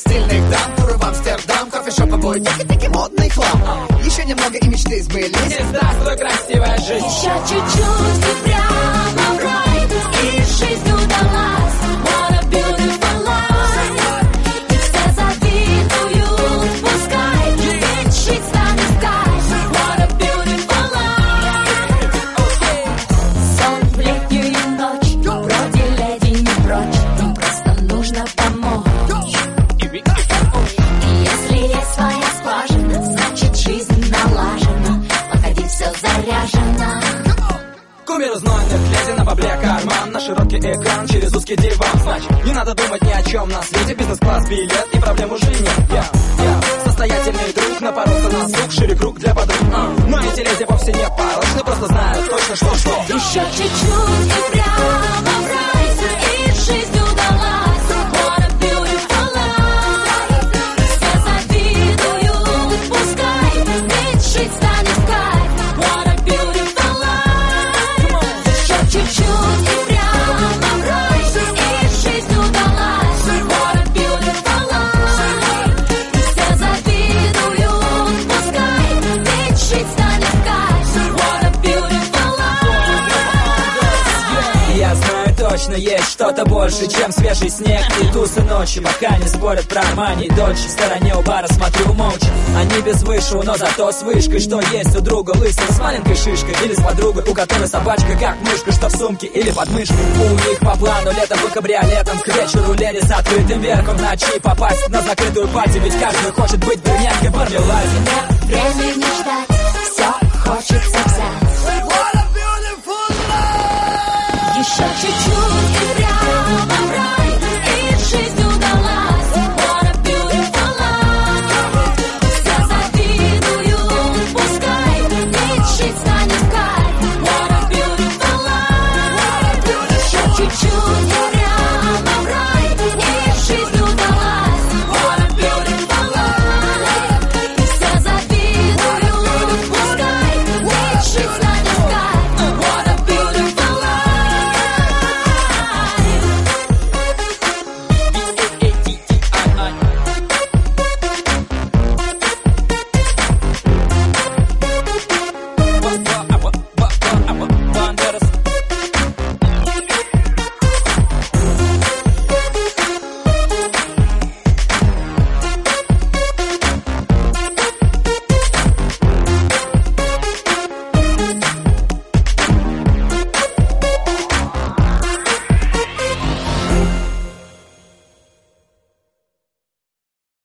стильных дам, туры в Амстердам, кофешоп, обои, тики-тики, модный хлам. Еще немного и мечты сбылись. Здравствуй, красивая жизнь. Еще чуть-чуть и прямо в рай, и жизнь удалась. What a beautiful life. И все завидуют, пускай, ведь жить станет кайф. What a beautiful life. Сон в летнюю ночь, вроде леди не прочь, им просто нужно помочь. И если есть своя скважина, значит жизнь налажена, походи, все заряжено. Кумир из номер, леди на бабле карман, на широкий экран через узкий диван. Значит, не надо думать ни о чем на свете, бизнес-класс, билет и проблем уже нет. Я состоятельный друг, напоролся на звук, шире круг для подруг. Но эти леди вовсе не порочны, просто знают точно, что. Еще чуть-чуть и прямо в рай, и жизнь удалась. What a beautiful life. Все завидуют, пускай, ведь жить станет кайф. What a beautiful life. Еще чуть-чуть и прямо в рай, и жизнь удалась. What a beautiful life. Все завидуют, пускай, ведь жить станет кайф. What a beautiful life. Я знаю точно, есть что-то больше, чем свежий снег и тусы ночи. Пока не спорят про мани и дочь, в стороне у бара смотрю молча. Они без вышу, но зато с вышкой, что есть у друга лысый с маленькой шишкой. Или с подругой, у которой собачка как мышка, что в сумке или под мышкой. У них по плану летом по кабриолетам, к вечеру леди с открытым верхом, в ночи попасть на закрытую пати. Ведь каждый хочет быть брюнеткой Барби Лайф. Времени ждать.